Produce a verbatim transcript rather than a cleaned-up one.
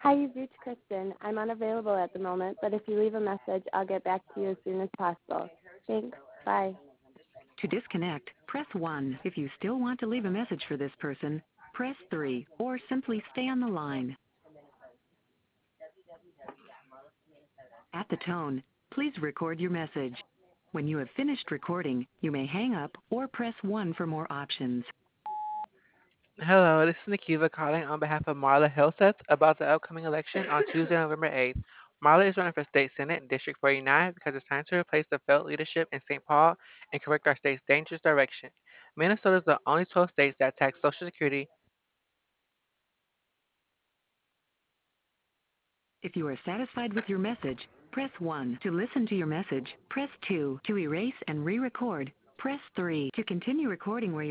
Hi, you've reached Kristen. I'm unavailable at the moment, but if you leave a message, I'll get back to you as soon as possible. Thanks. Bye. To disconnect, press one. If you still want to leave a message for this person, press three, or simply stay on the line. At the tone, please record your message. When you have finished recording, you may hang up or press one for more options. Hello, this is Nikiva calling on behalf of Marla Hillseth about the upcoming election on Tuesday, November eighth. Marla is running for State Senate in District forty-nine because it's time to replace the failed leadership in Saint Paul and correct our state's dangerous direction. Minnesota is the only twelve states that tax Social Security. If you are satisfied with your message, press one. To listen to your message, press two. To erase and re-record, press three. To continue recording where you